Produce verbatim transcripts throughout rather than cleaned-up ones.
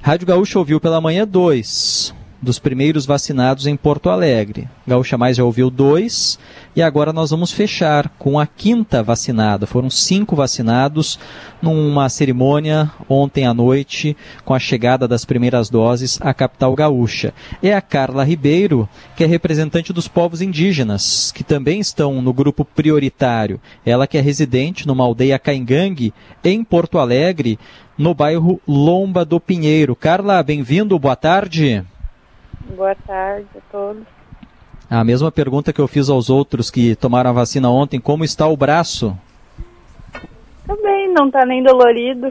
Rádio Gaúcha ouviu pela manhã dois dos primeiros vacinados em Porto Alegre. Gaúcha Mais já ouviu dois e agora nós vamos fechar com a quinta vacinada. Foram cinco vacinados numa cerimônia ontem à noite com a chegada das primeiras doses à capital gaúcha. É a Carla Ribeiro, que é representante dos povos indígenas, que também estão no grupo prioritário. Ela que é residente numa aldeia Caingangue, em Porto Alegre, no bairro Lomba do Pinheiro. Carla, bem-vindo, boa tarde. Boa tarde a todos. A mesma pergunta que eu fiz aos outros que tomaram a vacina ontem, como está o braço? Tá bem, não tá nem dolorido.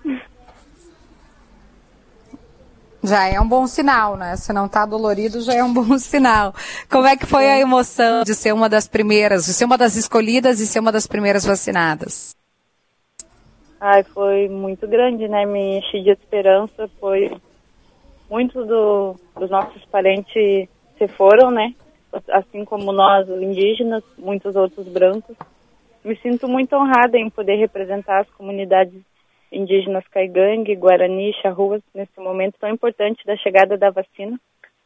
Já é um bom sinal, né? Se não tá dolorido, já é um bom sinal. Como é que foi a emoção de ser uma das primeiras, de ser uma das escolhidas e ser uma das primeiras vacinadas? Ai, foi muito grande, né? Me enchi de esperança, foi... Muitos do, dos nossos parentes se foram, né? Assim como nós, os indígenas, muitos outros brancos. Me sinto muito honrada em poder representar as comunidades indígenas Caingangue, Guarani, Charruas, nesse momento tão importante da chegada da vacina.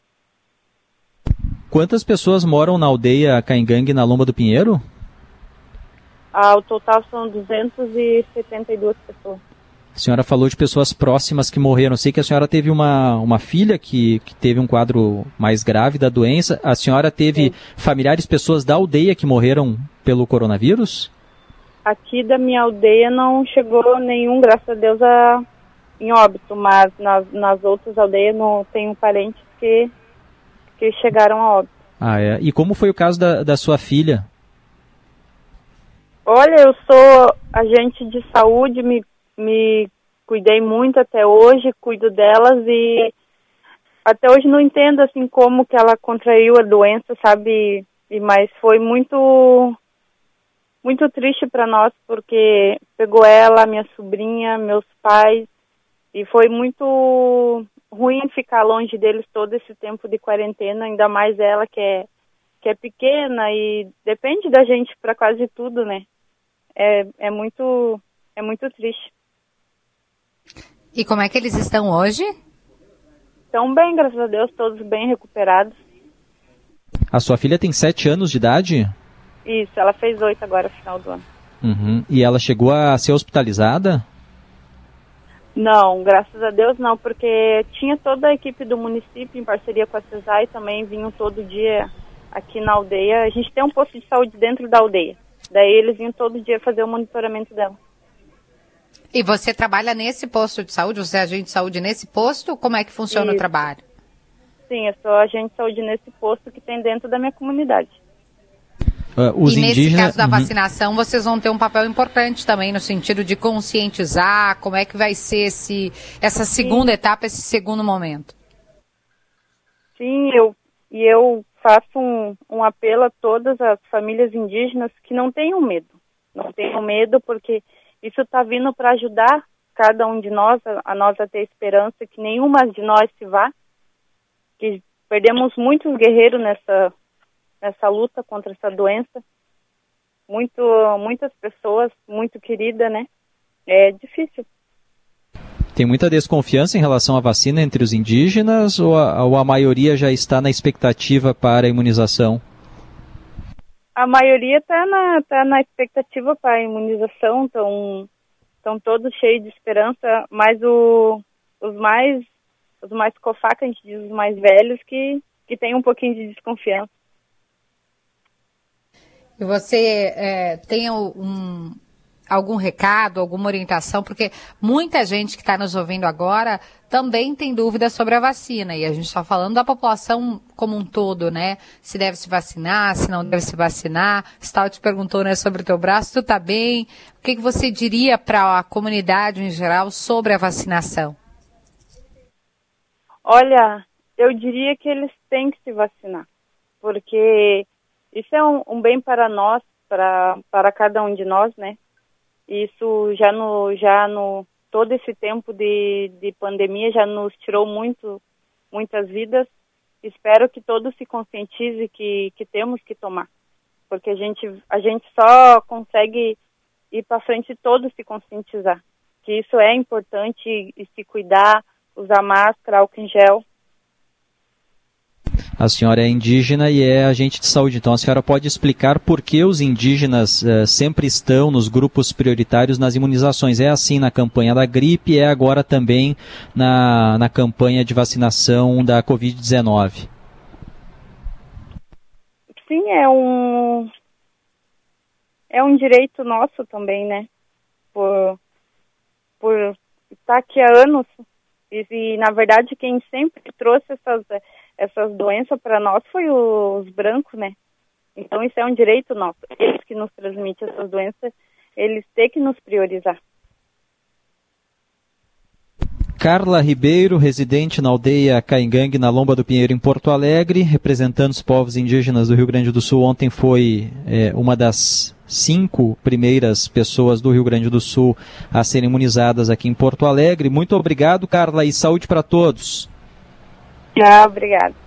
Quantas pessoas moram na aldeia Caingangue, na Lomba do Pinheiro? Ao total são duzentas e setenta e duas pessoas. A senhora falou de pessoas próximas que morreram. Sei que a senhora teve uma, uma filha que, que teve um quadro mais grave da doença. A senhora teve Sim. familiares, pessoas da aldeia que morreram pelo coronavírus? Aqui da minha aldeia não chegou nenhum, graças a Deus, a, em óbito. Mas nas, nas outras aldeias não tenho parentes que, que chegaram a óbito. Ah, é. E como foi o caso da, da sua filha? Olha, eu sou agente de saúde, me Me cuidei muito até hoje, cuido delas e até hoje não entendo assim como que ela contraiu a doença, sabe? E, mas foi muito, muito triste para nós porque pegou ela, minha sobrinha, meus pais e foi muito ruim ficar longe deles todo esse tempo de quarentena, ainda mais ela que é, que é pequena e depende da gente para quase tudo, né? É, é muito, é muito triste. E como é que eles estão hoje? Estão bem, graças a Deus, todos bem recuperados. A sua filha tem sete anos de idade? Isso, ela fez oito agora, no final do ano. Uhum. E ela chegou a ser hospitalizada? Não, graças a Deus não, porque tinha toda a equipe do município em parceria com a CESAI também, vinham todo dia aqui na aldeia. A gente tem um posto de saúde dentro da aldeia, daí eles vinham todo dia fazer o monitoramento dela. E você trabalha nesse posto de saúde? Você é agente de saúde nesse posto? Como é que funciona Isso. o trabalho? Sim, eu sou agente de saúde nesse posto que tem dentro da minha comunidade. Uh, os e indígenas... nesse caso da uhum. vacinação, vocês vão ter um papel importante também no sentido de conscientizar como é que vai ser esse, essa segunda Sim. etapa, esse segundo momento. Sim, eu, e eu faço um, um apelo a todas as famílias indígenas que não tenham medo. Não tenham medo porque... Isso está vindo para ajudar cada um de nós, a, a nós a ter esperança que nenhuma de nós se vá, que perdemos muitos guerreiros nessa, nessa luta contra essa doença, muito, muitas pessoas muito queridas, né? É difícil. Tem muita desconfiança em relação à vacina entre os indígenas ou a, ou a maioria já está na expectativa para a imunização? A maioria está na, tá na expectativa para a imunização, estão estão todos cheios de esperança, mas o, os mais os mais cofaca, a gente diz os mais velhos, que, que tem um pouquinho de desconfiança. E você é, tem um, algum recado, alguma orientação? Porque muita gente que está nos ouvindo agora também tem dúvidas sobre a vacina. E a gente está falando da população como um todo, né? Se deve se vacinar, se não deve se vacinar. Stal te perguntou, né, sobre o teu braço. Tu tá bem? O que, que você diria para a comunidade em geral sobre a vacinação? Olha, eu diria que eles têm que se vacinar. Porque isso é um, um bem para nós, para, para cada um de nós, né? Isso já no, já no todo esse tempo de, de pandemia já nos tirou muito, muitas vidas. Espero que todos se conscientizem que, que temos que tomar. Porque a gente, a gente só consegue ir para frente todos se conscientizar. Que isso é importante e se cuidar, usar máscara, álcool em gel. A senhora é indígena e é agente de saúde, então a senhora pode explicar por que os indígenas uh, sempre estão nos grupos prioritários nas imunizações? É assim na campanha da gripe, é agora também na, na campanha de vacinação da covid dezenove? Sim, é um, é um direito nosso também, né? Por, por estar aqui há anos. E, e, na verdade, quem sempre trouxe essas, essas doenças para nós foi os brancos, né? Então, isso é um direito nosso. Eles que nos transmitem essas doenças, eles têm que nos priorizar. Carla Ribeiro, residente na aldeia Caingangue, na Lomba do Pinheiro, em Porto Alegre, representando os povos indígenas do Rio Grande do Sul. Ontem foi é, uma das cinco primeiras pessoas do Rio Grande do Sul a serem imunizadas aqui em Porto Alegre. Muito obrigado, Carla, e saúde para todos. Ah, obrigada.